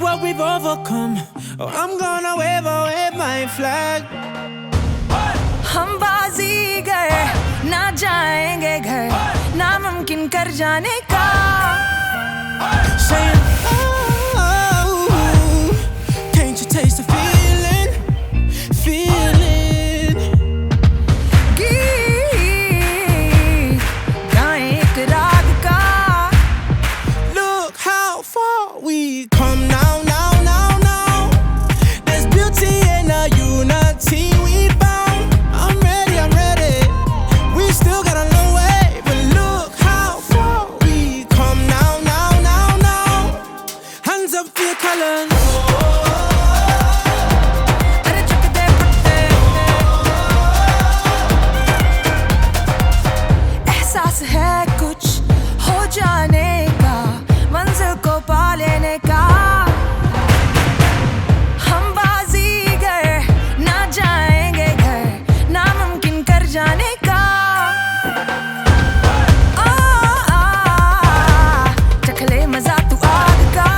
what we've overcome. Oh, I'm gonna wave my flag. हम बाजीगर ना जाएंगे घर नामुमकिन कर जाने का Saying, oh, can't you taste the feeling? Feeling. गीत गाएं एक राग का Look how far we come now, now, now, now. There's beauty in the unity we found. I'm ready, I'm ready. We still got a long way, but look how far we come now, now, now, now. Hands up for your colors. अरे चक दे पत्ते एहसास है कुछ हो जाने का मंजिल को पा लेने का हम बाजीगर ना जाएंगे घर नामुमकिन कर जाने का आ चख ले मजा तू आग का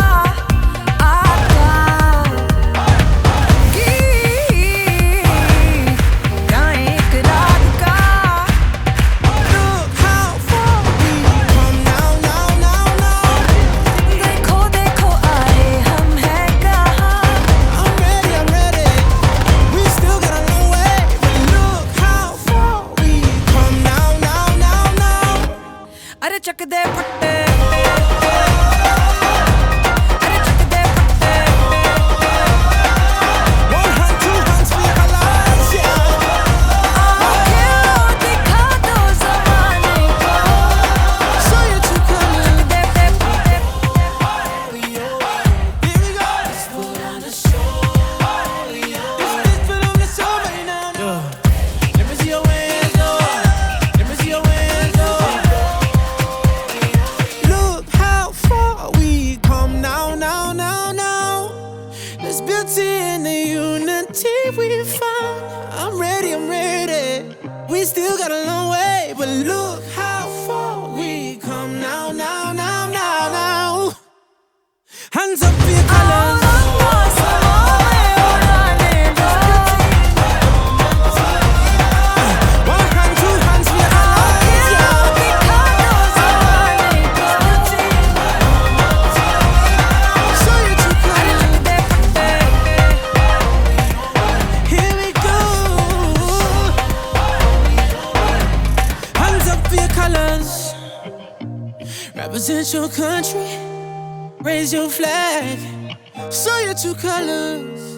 गीत गाएं एक राग का Look how far we come now, now, now, now. देखो देखो आए हम हैं कहाँ I'm ready, I'm ready. We still got a long way, but look how far we come now, now, now, now. अरे चक दे पट्टे अरे चक दे पट्टे One hand, two hands for your colors, yeah. क्यों दिखा दो ज़माने को Show your true colors. दे दे पट्टे Here we go. Let's put on the show. Let's put on the show right now. Let me see your hands up. Let me see your hands up. Look how far we come now, now, now, now. There's beauty in the unity we found. I'm ready, I'm ready. We still got a long way, but look how far we come now, now, now, now, now. Hands up for your colors. One hand, two hands for your colors, yeah. Show your true colors. Here we go. Hands up for your colors. Represent your country. Raise your flag. Show your true colors.